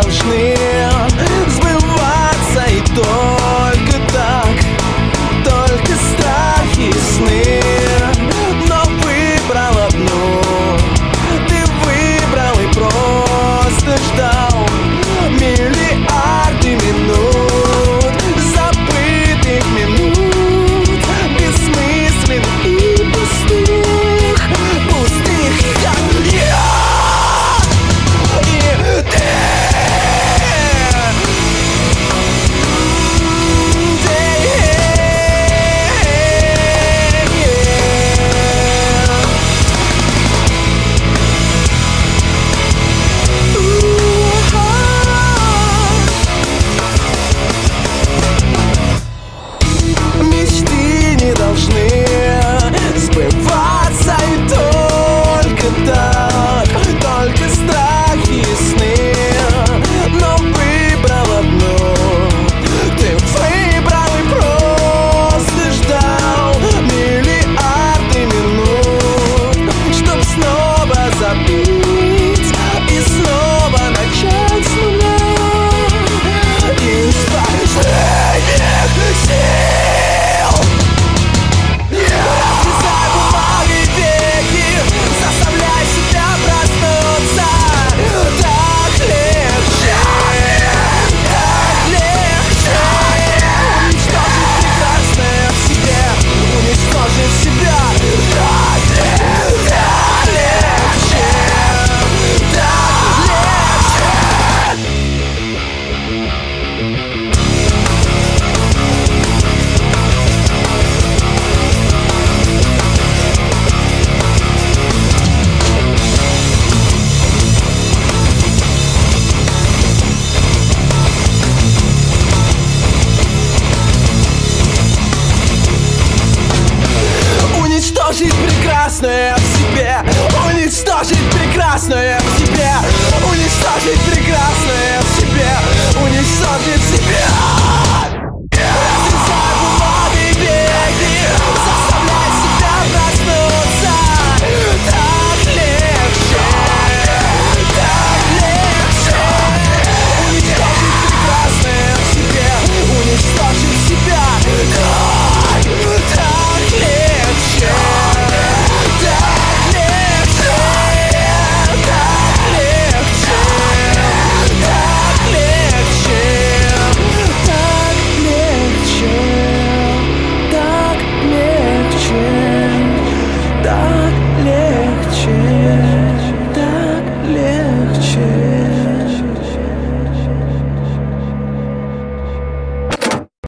должны сбываться, и только так, только страхи и сны. Но выбрал одну, ты выбрал и просто ждал миллиарды минут, забытых минут, бессмысленных и пустых, как я и ты. Мечты не должны сбываться, и только так, только страхи и сны. Но выбрал одну, ты выбрал и просто ждал миллиарды минут, чтоб снова забыть и снова начать с нуля. Из последних сил разрезай бумагой веки, заставляй себя проснуться. Так легче, так легче уничтожить прекрасное в себе, уничтожить себя. Так легче, так легче. Уничтожить прекрасное в себе, уничтожить прекрасное в себе, уничтожить прекрасное в себе, уничтожить себя. Разрезай бумагой веки, заставляй себя проснуться. Так легче, так легче уничтожить прекрасное в себе, уничтожить себя. Так легче. Так легче.